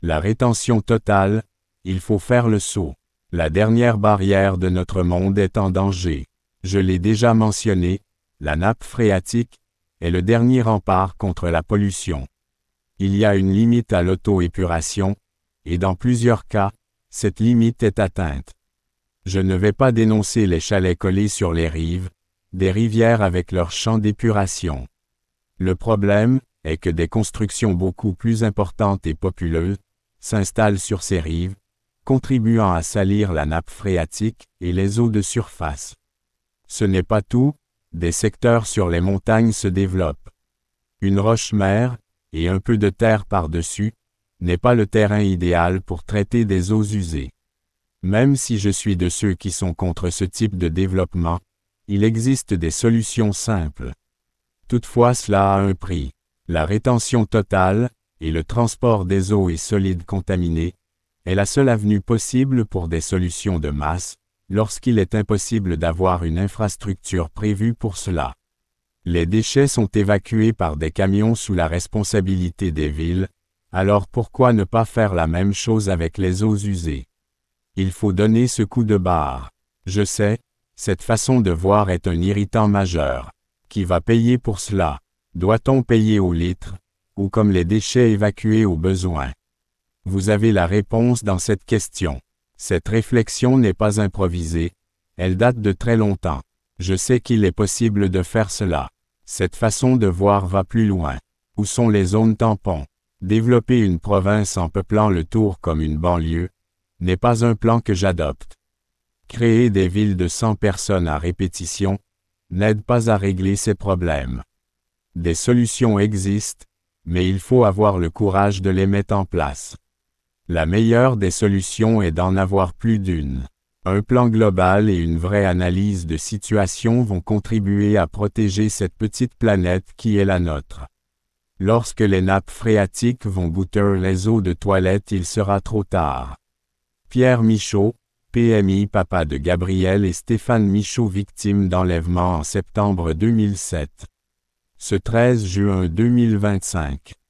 La rétention totale, il faut faire le saut. La dernière barrière de notre monde est en danger. Je l'ai déjà mentionné, la nappe phréatique est le dernier rempart contre la pollution. Il y a une limite à l'auto-épuration, et dans plusieurs cas, cette limite est atteinte. Je ne vais pas dénoncer les chalets collés sur les rives, des rivières avec leurs champs d'épuration. Le problème est que des constructions beaucoup plus importantes et populeuses s'installent sur ces rives, contribuant à salir la nappe phréatique et les eaux de surface. Ce n'est pas tout, des secteurs sur les montagnes se développent. Une roche-mère, et un peu de terre par-dessus, n'est pas le terrain idéal pour traiter des eaux usées. Même si je suis de ceux qui sont contre ce type de développement, il existe des solutions simples. Toutefois, cela a un prix. La rétention totale, et le transport des eaux et solides contaminés, est la seule avenue possible pour des solutions de masse, lorsqu'il est impossible d'avoir une infrastructure prévue pour cela. Les déchets sont évacués par des camions sous la responsabilité des villes, alors pourquoi ne pas faire la même chose avec les eaux usées? Il faut donner ce coup de barre. Je sais, cette façon de voir est un irritant majeur. Qui va payer pour cela? Doit-on payer au litre, ou comme les déchets évacués au besoin? Vous avez la réponse dans cette question. Cette réflexion n'est pas improvisée, elle date de très longtemps. Je sais qu'il est possible de faire cela. Cette façon de voir va plus loin. Où sont les zones tampons? Développer une province en peuplant le tour comme une banlieue n'est pas un plan que j'adopte. Créer des villes de 100 personnes à répétition n'aide pas à régler ces problèmes. Des solutions existent, mais il faut avoir le courage de les mettre en place. La meilleure des solutions est d'en avoir plus d'une. Un plan global et une vraie analyse de situation vont contribuer à protéger cette petite planète qui est la nôtre. Lorsque les nappes phréatiques vont goûter les eaux de toilette, il sera trop tard. Pierre Michaud, PMI, papa de Gabriel et Stéphane Michaud, victimes d'enlèvement en septembre 2007. Ce 13 juin 2025.